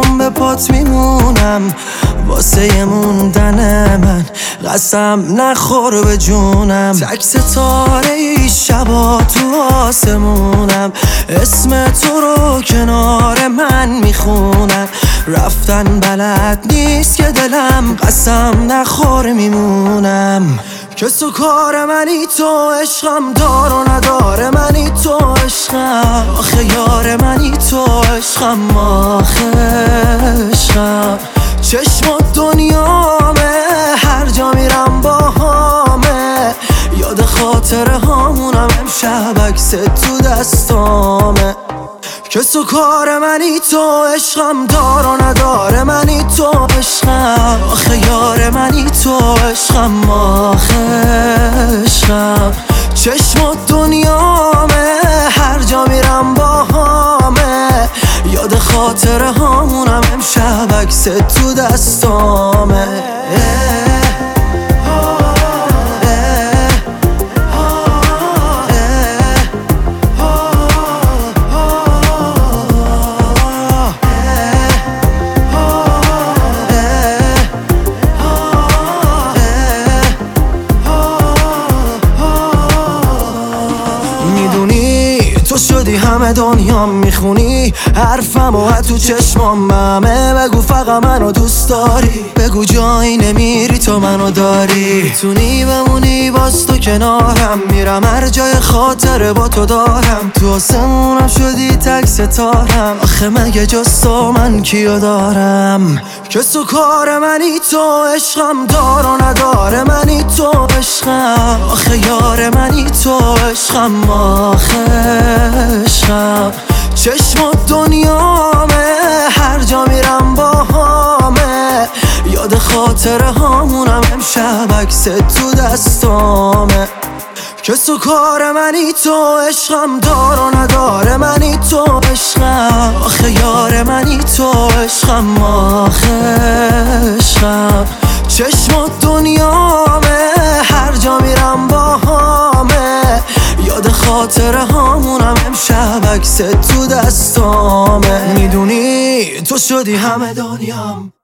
همون به پات میمونم واسه موندن من قسم نخور به جونم تک ستاره ای شبا تو آسمونم اسم تو رو کنار من میخونم رفتن بلد نیست که دلم قسم نخور میمونم کس و کار منی تو عشقم دار و نداره منی تو عشقم آخه یار منی تو عشقم آخه عشقم چشم و دنیامه هر جا میرم با همه یاد خاطره هامونم امشب عکس تو دستامه کس و کار منی تو عشقم دار و نداره منی تو عشقم آخه یار منی تو عشقم آخه عشقم چشم و دنیامه هر جا میرم با همه یاد خاطره هامونم امشب عکس تو دستامه تو شدی همه دنیا میخونی حرفم و تو چشمام همه بگو فقط منو دوست داری بگو جایی نمیری تو منو داری میتونی بمونی باز تو کنارم میرم هر جای خاطره با تو دارم تو آسمونم شدی تک ستارم آخه مگه جز تو من کیو دارم کس و کار منی تو عشقم دار و نداره منی تو عشقم آخه یار منی تو عشقم آخه عشقم چشم و دنیامه هر جا میرم با همه یاد خاطره هامونم امشب عکس تو دستامه کس و کار منی تو عشقم دار و نداره منی تو عشقم آخه یار منی تو عشقم آخه عشقم چشم و دنیامه هر جا میرم با همه یاد خاطره هامونم امشب عکس تو دستامه میدونی تو شدی همه دنیام